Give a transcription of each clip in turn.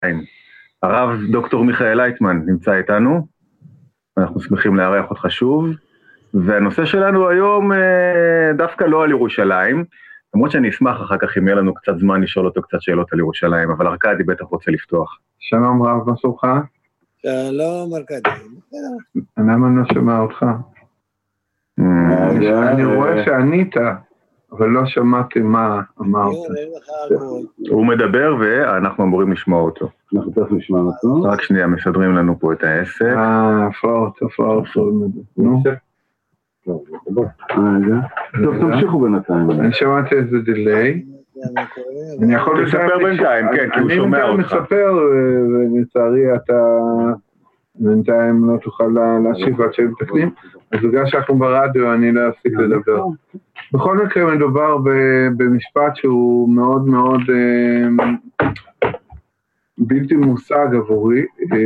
הרב דוקטור מיכאל לייטמן נמצא איתנו, אנחנו שמחים לארח אותך שוב, והנושא שלנו היום דווקא לא על ירושלים, למרות שאני אשמח אחר כך אם יהיה לנו קצת זמן לשאול אותו קצת שאלות על ירושלים, אבל ארכדי בטח רוצה לפתוח. שלום רב, מה שלומך? שלום ארכדי. למה אני לא שומע אותך? אני רואה שענית, אבל לא שמעתי מה אמרת. הוא מדבר ואנחנו אמורים לשמוע אותו. אנחנו תכף נשמע אותו. רק שנייה, מסדרים לנו פה את העסק. הפרעות. נו. טוב, תמשיכו בינתיים. אני שמעתי איזה דיליי. אני יכול לספר בינתיים, כן, כי הוא שומע אותך. אני מספר, ולצערי אתה בינתיים לא תוכל להשיב עד שהם תקנים, אז בגלל שאנחנו ברדיו אני לא אפסיק לדבר. בכל מקרה מדובר במשפט שהוא מאוד מאוד בלתי מושג עבורי,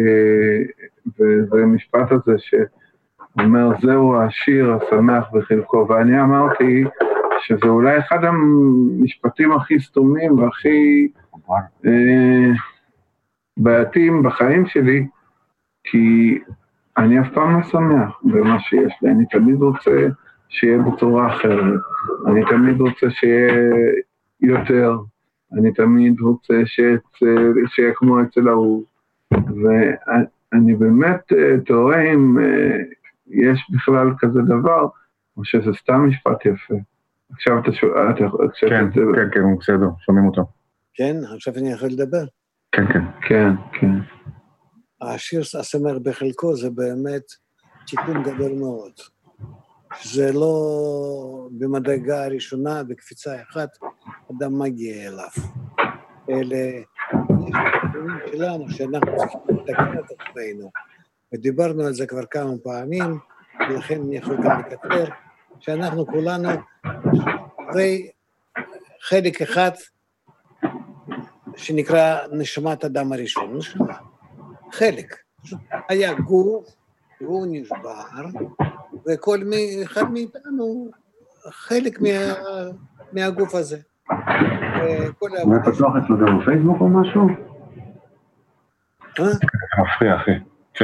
וזה משפט הזה שאומר זהו השיר השמח בחלקו, ואני אמרתי שזה אולי אחד המשפטים הכי סתומים והכי בעייתיים בחיים שלי, כי אני אף פעם לא שמח במה שיש לי, אני תמיד רוצה שיהיה בצורה אחרת, אני תמיד רוצה שיהיה יותר, אני תמיד רוצה שיהיה כמו אצל ההוא, ואני באמת תוהה אם יש בכלל כזה דבר, או שזה סתם משפט יפה. עכשיו אתה שואל, כן, הוא בסדר, שומעים אותו. כן, עכשיו אני יכול לדבר. כן. השיר השמח בחלקו זה באמת תיקון גדול מאוד. זה לא במדרגה הראשונה, בקפיצה אחת, אדם מגיע אליו. אלה תיקונים שלנו שאנחנו צריכים לתקן את עצמנו. ודיברנו על זה כבר כמה פעמים, ולכן אני יכול גם לקצר, שאנחנו כולנו חלק אחד שנקרא נשמת אדם הראשון, חלק. היה גוף, הוא נשבר, וכל אחד מאיתנו חלק מהגוף הזה. מה פתוח אצלו גם בפייסבוק או משהו? מפריע אחי.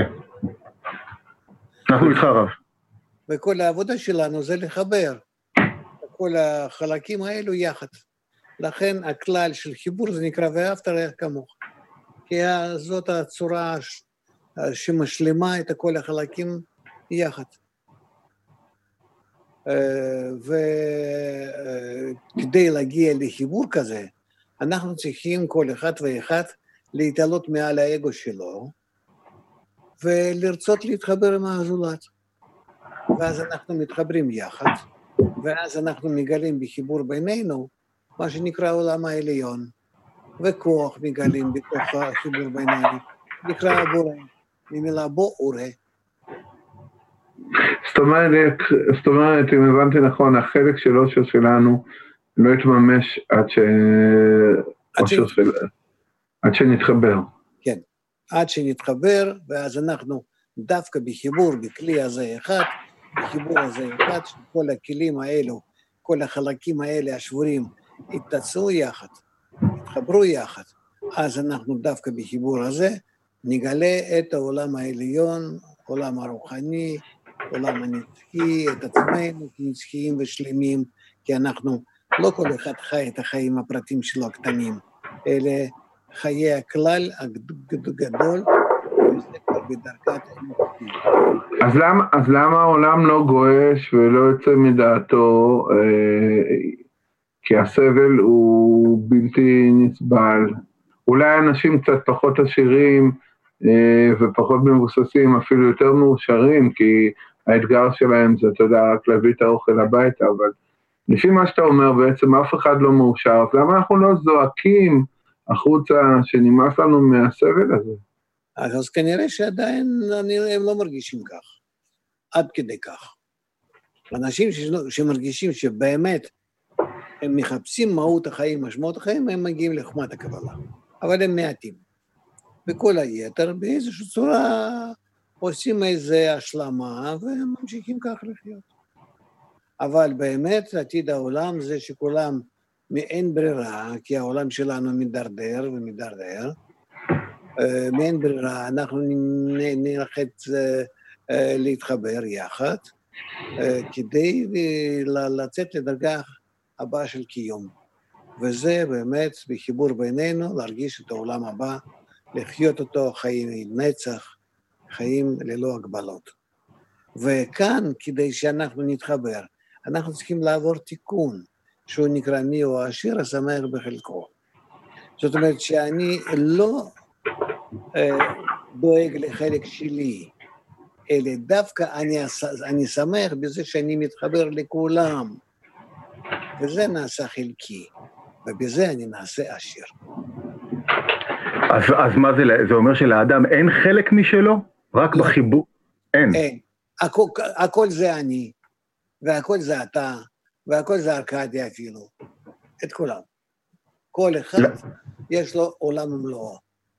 אנחנו איתך רב. וכל העבודה שלנו זה לחבר כל החלקים האלו יחד. לכן הכלל של חיבור זה נקרא ואהבת לרעך כמוך. כי זאת הצורה שמשלימה את כל החלקים יחד. וכדי להגיע לחיבור כזה, אנחנו צריכים כל אחד ואחד להתעלות מעל האגו שלו, ולרצות להתחבר עם הזולת. ואז אנחנו מתחברים יחד, ואז אנחנו מגלים בחיבור בינינו, מה שנקרא עולם העליון, וכוח מגלים בתוך החיבור בינינו, נקרא בורא, ממילה בורא. זאת אומרת, אם הבנתי נכון, החלק של אושר שלנו לא יתממש עד שנתחבר. כן, עד שנתחבר, ואז אנחנו דווקא בחיבור, בכלי הזה אחד, בחיבור הזה אחד, שכל הכלים האלו, כל החלקים האלה השבורים, יתעצו יחד, יתחברו יחד, אז אנחנו דווקא בחיבור הזה, נגלה את העולם העליון, עולם הרוחני, עולם הנצחי, את עצמנו כנצחיים ושלמים, כי אנחנו, לא כל אחד חי את החיים הפרטיים שלו הקטנים, אלה חיי הכלל הגדול, וזה כבר בדרכת הנצחי. אז למה העולם לא גועש ולא יוצא מדעתו, כי הסבל הוא בלתי נסבל? אולי אנשים קצת פחות עשירים ופחות מבוססים, אפילו יותר מאושרים, כי האתגר שלהם זה, אתה יודע, רק להביא את האוכל הביתה, אבל לפי מה שאתה אומר, בעצם אף אחד לא מאושר, אז למה אנחנו לא זועקים החוצה שנמאס לנו מהסבל הזה? אז כנראה שעדיין הם לא מרגישים כך, עד כדי כך. אנשים שמרגישים שבאמת הם מחפשים מהות החיים, משמעות החיים, הם מגיעים לחוכמת הקבלה, אבל הם מעטים. וכל היתר באיזושהי צורה עושים איזו השלמה והם ממשיכים כך לחיות. אבל באמת עתיד העולם זה שכולם מאין ברירה, כי העולם שלנו מדרדר ומדרדר, מאין ברירה, אנחנו נלחץ להתחבר יחד, כדי לצאת לדרגה הבאה של קיום. וזה באמת בחיבור בינינו, להרגיש את העולם הבא, לחיות אותו חיים נצח, חיים ללא הגבלות. וכאן, כדי שאנחנו נתחבר, אנחנו צריכים לעבור תיקון, שהוא נקרא מי הוא העשיר השמח בחלקו. זאת אומרת שאני לא דואג לחלק שלי, אלא דווקא אני שמח בזה שאני מתחבר לכולם, וזה נעשה חלקי, ובזה אני נעשה עשיר. אז מה זה? זה אומר שלאדם אין חלק משלו? רק לא. בחיבור? אין. אין. הכל זה אני, והכל זה אתה, והכל זה ארקדי אפילו. את כולם. כל אחד יש לו עולם ומלואו.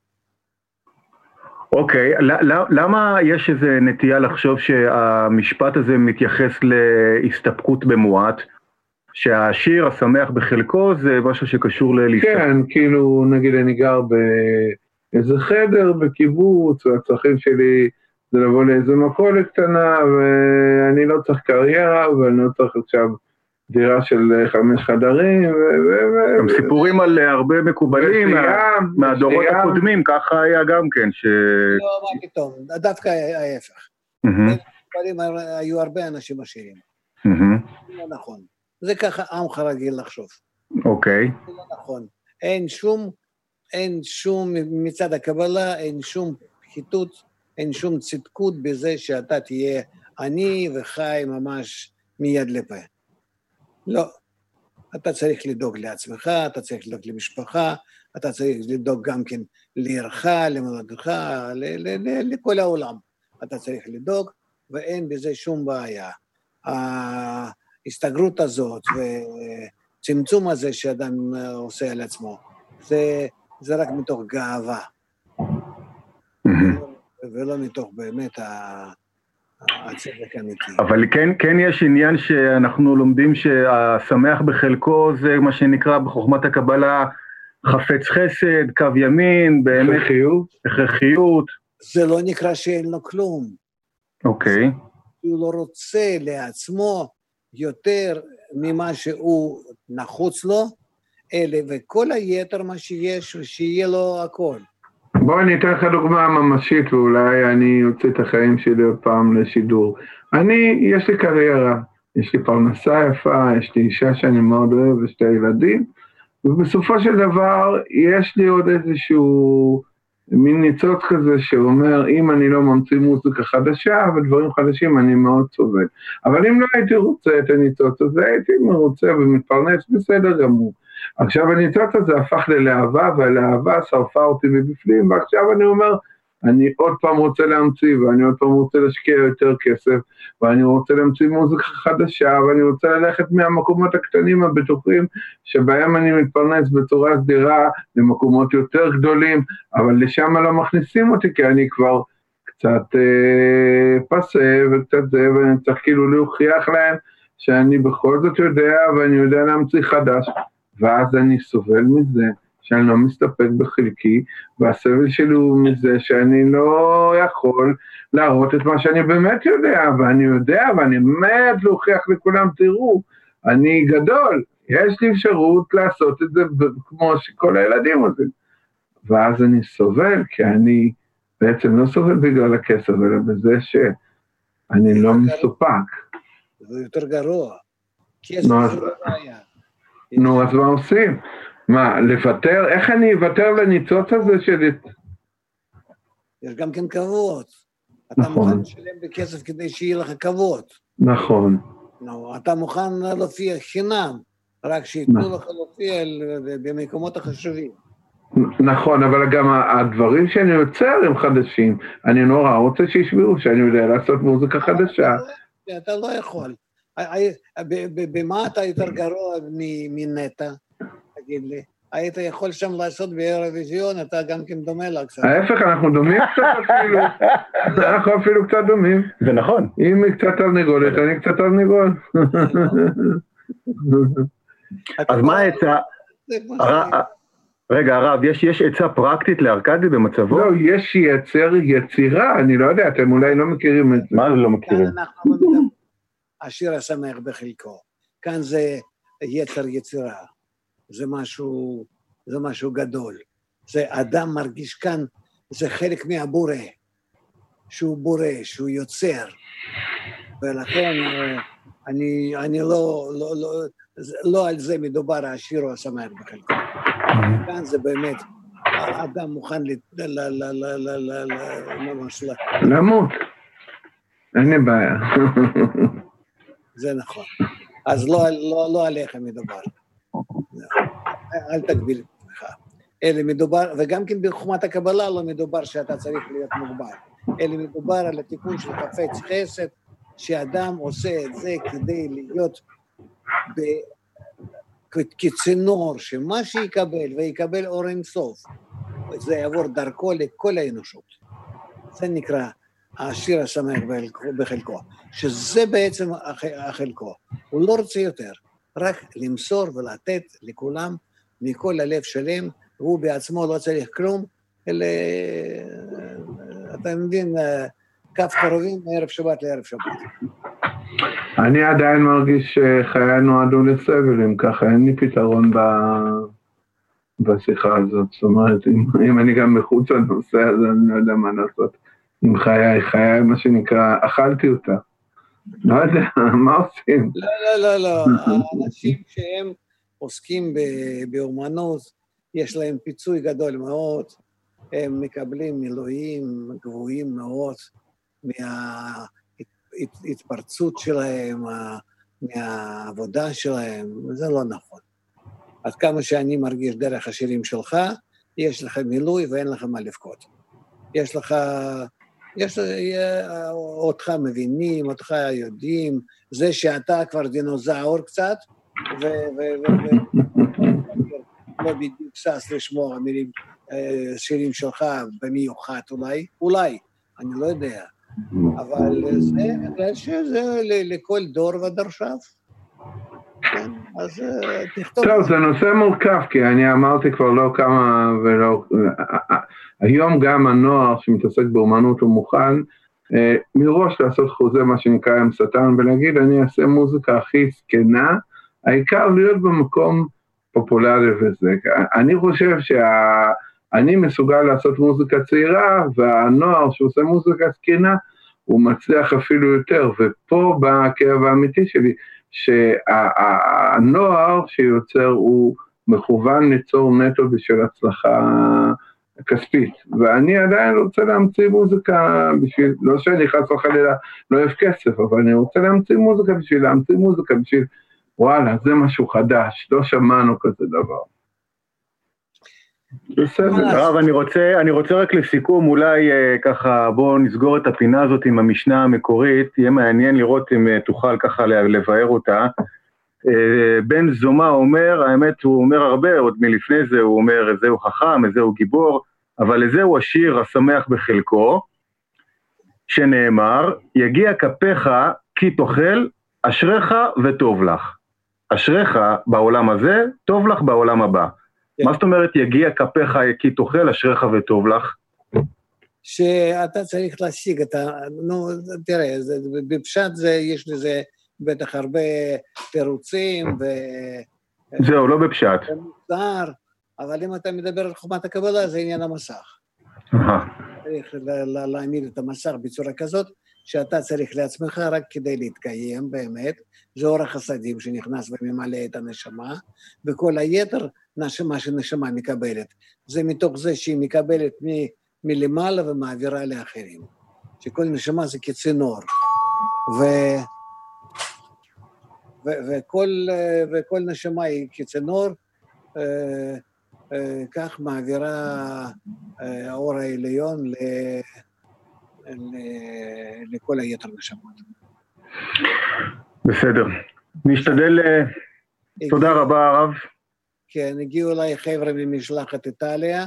אוקיי, למה יש איזו נטייה לחשוב שהמשפט הזה מתייחס להסתפקות במועט? שהעשיר השמח בחלקו זה משהו שקשור להסתפקות? כן, כאילו נגיד אני גר באיזה חדר בקיבוץ, והצרכים שלי זה לבוא לאיזו מכולת קטנה, ואני לא צריך קריירה, ואני לא צריך עכשיו דירה של 5 חדרים, גם סיפורים על הרבה מקובלים מהדורות הקודמים, ככה היה גם כן. לא, מה פתאום, דווקא ההפך. היו הרבה אנשים עשירים. לא נכון. זה ככה עמך רגיל לחשוב. אוקיי. זה לא נכון. אין שום, מצד הקבלה, אין שום פחיתות, אין שום צדקות בזה שאתה תהיה עני וחי ממש מיד לפה. לא. אתה צריך לדאוג לעצמך, אתה צריך לדאוג למשפחה, אתה צריך לדאוג גם כן לעירך, למולדתך, לכל העולם. אתה צריך לדאוג, ואין בזה שום בעיה. ההסתגרות הזאת וצמצום הזה שאדם עושה על עצמו, זה רק מתוך גאווה, ולא מתוך באמת הצדק האמיתי. אבל כן יש עניין שאנחנו לומדים שהשמח בחלקו זה מה שנקרא בחוכמת הקבלה חפץ חסד, קו ימין, באמת הכרחיות. זה לא נקרא שאין לו כלום. אוקיי. הוא לא רוצה לעצמו יותר ממה שהוא נחוץ לו, אלא וכל היתר מה שיש, שיהיה לו הכל. בוא אני אתן לך דוגמה ממשית, ואולי אני אוציא את החיים שלי עוד פעם לשידור. יש לי קריירה, יש לי פרנסה יפה, יש לי אישה שאני מאוד אוהב, ושתי ילדים, ובסופו של דבר יש לי עוד איזשהו מין ניצוץ כזה שאומר, אם אני לא ממציא מוזיקה חדשה ודברים חדשים, אני מאוד סובל. אבל אם לא הייתי רוצה את הניצוץ הזה, הייתי מרוצה ומתפרנס בסדר גמור. עכשיו הניצוץ הזה הפך ללהבה, והלהבה שרפה אותי מבפנים, ועכשיו אני אומר, אני עוד פעם רוצה להמציא, ואני עוד פעם רוצה להשקיע יותר כסף, ואני רוצה להמציא מוזיקה חדשה, ואני רוצה ללכת מהמקומות הקטנים הבטוחים, שבהם אני מתפרנס בצורה סדירה, למקומות יותר גדולים, אבל לשם לא מכניסים אותי, כי אני כבר קצת פסה, וקצת זה, ואני צריך כאילו להוכיח להם, שאני בכל זאת יודע, ואני יודע להמציא חדש, ואז אני סובל מזה, שאני לא מסתפק בחלקי, והסבל שלי הוא מזה שאני לא יכול להראות את מה שאני באמת יודע, ואני יודע, ואני באמת להוכיח לכולם, תראו, אני גדול, יש לי אפשרות לעשות את זה כמו שכל הילדים עושים. ואז אני סובל, כי אני בעצם לא סובל בגלל הכסף, אלא בזה שאני לא מסופק. זה יותר גרוע. כסף זה לא בעיה. נו, אז מה עושים? מה, לוותר? איך אני אוותר לניצוץ הזה שלי? יש גם כן כבוד. אתה מוכן לשלם בכסף כדי שיהיה לך כבוד. נכון. אתה מוכן להופיע חינם, רק שיתנו לך להופיע במקומות החשובים. נכון, אבל גם הדברים שאני יוצר הם חדשים. אני נורא רוצה שישמעו שאני יודע לעשות מוזיקה חדשה. אתה לא יכול. במה אתה יותר גרוע מנטע? תגיד לי. היית יכול שם לעשות באירוויזיון, אתה גם כן דומה לה קצת. ההפך, אנחנו דומים קצת אפילו. אנחנו אפילו קצת דומים. זה נכון. אם היא קצת תרנגולת, אני קצת תרנגול. אז מה העצה? רגע, הרב, יש עצה פרקטית לארקדי במצבו? לא, יש יצירה, אני לא יודע, אתם אולי לא מכירים את זה. מה לא מכירים? כאן אנחנו לא מדברים, השיר השמח בחלקו. כאן זה יצר יצירה, זה משהו גדול. זה אדם מרגיש כאן, זה חלק מהבורא, שהוא בורא, שהוא יוצר. ולכן אני לא על זה מדובר השיר השמח בחלקו. כאן זה באמת, האדם מוכן ממש למות. אין לי בעיה. זה נכון. אז לא עליך מדובר. אל תגביל את עצמך. אלה מדובר, וגם כן בחוכמת הקבלה לא מדובר שאתה צריך להיות מוגבל. אלה מדובר על התיקון של חפץ חסד, שאדם עושה את זה כדי להיות כצינור, שמה שיקבל ויקבל אור אינסוף, זה יעבור דרכו לכל האנושות. זה נקרא השיר השמח בחלקו, שזה בעצם החלקו. הוא לא רוצה יותר, רק למסור ולתת לכולם מכל הלב שלם, והוא בעצמו לא צריך כלום, אלא, אתה מבין, כף קרובים מערב שבת לערב שבת. אני עדיין מרגיש שחיי נועדו לסבל, אם ככה אין לי פתרון בשיחה הזאת, זאת אומרת, אם אני גם מחוץ לנושא הזה, אני לא יודע מה לעשות עם חיי, מה שנקרא, אכלתי אותה. לא יודע, מה עושים? לא, האנשים שהם עוסקים באומנות, יש להם פיצוי גדול מאוד, הם מקבלים מילואים גבוהים מאוד מההתפרצות שלהם, מהעבודה שלהם, וזה לא נכון. עד כמה שאני מרגיש דרך השירים שלך, יש לך מילוי ואין לך מה לבכות. אותך מבינים, אותך יודעים, זה שאתה כבר דינוזאור קצת, לא בדיוק סס לשמוע מילים, שירים שלך במיוחד אולי, אני לא יודע, אבל זה בגלל שזה לכל דור ודרשיו. אז תכתוב. טוב, זה נושא מורכב, כי אני אמרתי כבר לא כמה ולא, היום גם הנוער שמתעסק באומנות הוא מוכן מראש לעשות חוזה מה שנקרא עם שטן, ולהגיד אני אעשה מוזיקה הכי סקנה, העיקר להיות במקום פופולרי וזה. אני חושב שאני מסוגל לעשות מוזיקה צעירה, והנוער שעושה מוזיקה סקנה, הוא מצליח אפילו יותר, ופה בא הכאב האמיתי שלי, שהנוער שיוצר הוא מכוון ליצור נטו בשביל הצלחה כספית, ואני עדיין רוצה להמציא מוזיקה בשביל, לא שאני חס וחלילה לא אוהב כסף, אבל אני רוצה להמציא מוזיקה בשביל וואלה, זה משהו חדש, לא שמענו כזה דבר. רב, אני רוצה רק לסיכום, אולי ככה בואו נסגור את הפינה הזאת עם המשנה המקורית, יהיה מעניין לראות אם תוכל ככה לבאר אותה. בן זומא אומר, האמת הוא אומר הרבה, עוד מלפני זה הוא אומר, זהו חכם, זהו גיבור, אבל זהו השיר השמח בחלקו, שנאמר, יגיע כפיך כי תאכל, אשריך וטוב לך. אשריך בעולם הזה, טוב לך בעולם הבא. מה זאת אומרת, יגיע כפיך כי תאכל, אשריך וטוב לך? שאתה צריך להשיג את תראה, בפשט יש לזה בטח הרבה תירוצים זהו, לא בפשט. אבל אם אתה מדבר על חוכמת הקבלה, זה עניין המסך. צריך להעמיד את המסך בצורה כזאת, שאתה צריך לעצמך רק כדי להתקיים באמת, זה אור החסדים שנכנס וממלא את הנשמה, וכל היתר, מה שנשמה מקבלת, זה מתוך זה שהיא מקבלת מלמעלה ומעבירה לאחרים, שכל נשמה זה כצינור, וכל נשמה היא כצינור, כך מעבירה האור העליון לכל היתר נשמות. בסדר. נשתדל, תודה רבה הרב. כן, הגיעו אליי חבר'ה ממשלחת איטליה,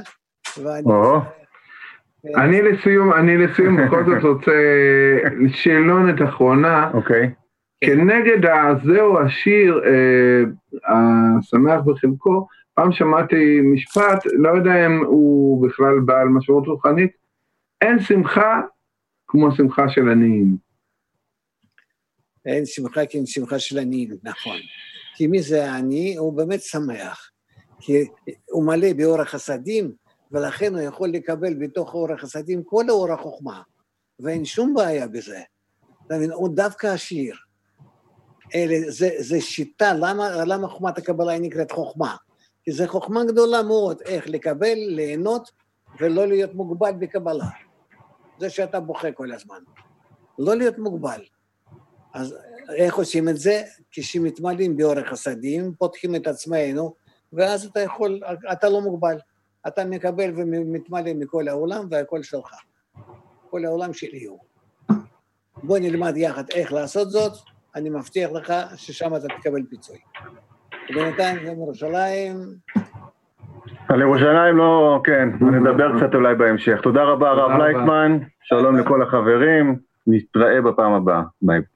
אני לסיום בכל זאת רוצה שאלונת אחרונה, כנגד זהו השיר השמח בחלקו, פעם שמעתי משפט, לא יודע אם הוא בכלל בעל משמעות רוחנית, אין שמחה כמו שמחה של עניים. אין שמחה כי אין שמחה של עניים, נכון. כי מי זה העני? הוא באמת שמח. כי הוא מלא באור החסדים, ולכן הוא יכול לקבל בתוך אור החסדים כל אור החוכמה. ואין שום בעיה בזה. הוא דווקא עשיר. זה שיטה, למה חוכמת הקבלה היא נקראת חוכמה? כי זו חוכמה גדולה מאוד, איך לקבל, ליהנות, ולא להיות מוגבל בקבלה. זה שאתה בוכה כל הזמן. לא להיות מוגבל. אז איך עושים את זה? כשמתמלאים באור החסדים, פותחים את עצמנו, ואז אתה יכול, אתה לא מוגבל. אתה מקבל ומתמלא מכל העולם, והכל שלך. כל העולם שלי הוא. בוא נלמד יחד איך לעשות זאת, אני מבטיח לך ששם אתה תקבל פיצוי. ובינתיים גם ירושלים. על ירושלים לא, כן, נדבר קצת אולי בהמשך. תודה רבה הרב לייטמן, שלום לכל החברים, נתראה בפעם הבאה. ביי.